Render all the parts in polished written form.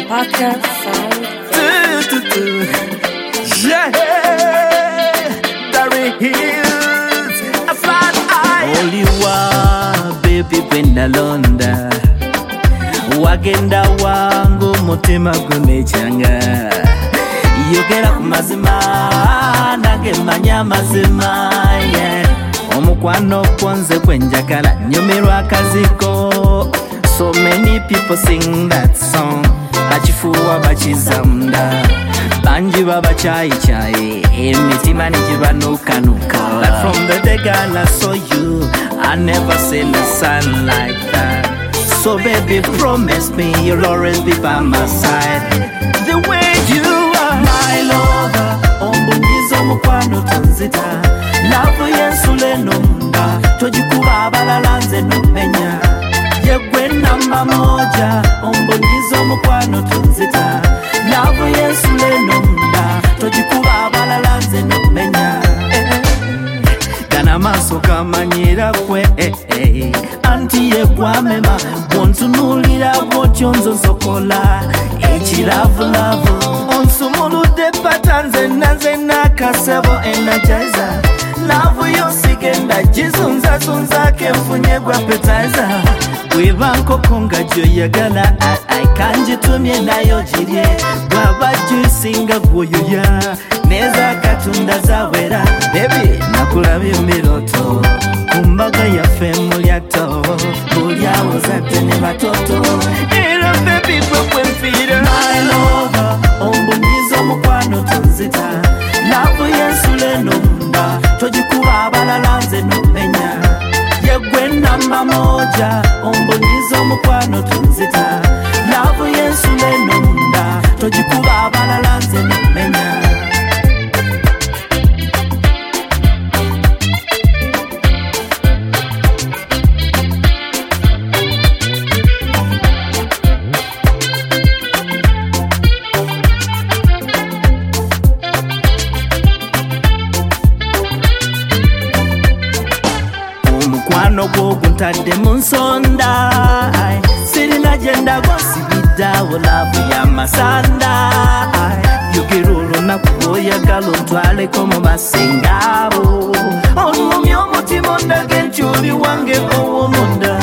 Podcast Sound. Yeah, Darry Hills, a flat eye. Only one baby kwenda Londa, wagenda wangu mutima gumechanga. Yogera ku mazima nange manya mazima, yeah. Omukwano kwanze kwenjagala nyumirwa akaziko. So many people sing that song, achifuwa bachizamda, banji baba chai chai, emitima nijibanuka nuka. But from the day girl I saw you, I never seen a sun like that. So baby promise me you'll always be by my side, the way you are my lover. Ombunizo mukwano tonzita, love yensule nomba, tojikuba abalalanze nomenya. Yegwe namba moja, ombunizo mukwano tonzita, love yensule nomba, tojikuba abalalanze nomenya. Kana maso kamanyira kwe, anti yekwamema, wontunulira wotyonzo sokola, ekilavulavu. Onsumulude patanze nanzena kasebo energizer, love yosigenda jizunza zunza kemfunye gwa appetizer. Bwebanko konga jo yagala ai kanjitumye nayo jirye, bwaba juicinga gwoyoya neza katunda zawera. Baby nakulabye miroto kumbaga yafe mulyato, bulyawo zadde ne batoto. Era baby gwe mfira my lover, ombunizo mukwano tonzita, love yensule nomba, tojikuba abalalanze nomenya. Yegwe namba moja, ombunizo mukwano tonzita, love yensule nomba, tojikuba abalalanze nomenya. Omukwano gwo guntadde mu nsonda, sirina gyenda gwosibidda olavu ya masanda. Yogera olunaku lw'oyagala ontwaleko mu masengabo, onumya omutima ondage nti oli wange ow'omunda.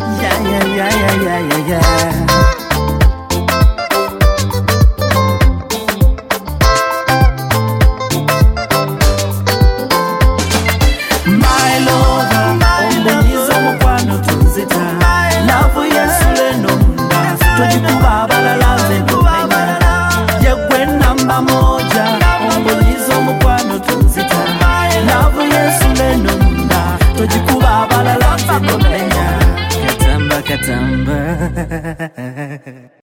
My lover, ombunizo mukwano tonzita, love yensule nomba, tojikuba abalalanze nomenya. Yegwe namba moja, ombunizo mukwano tonzita, love yensule nomba, tojikuba abalalanze nomenya. Katamba katamba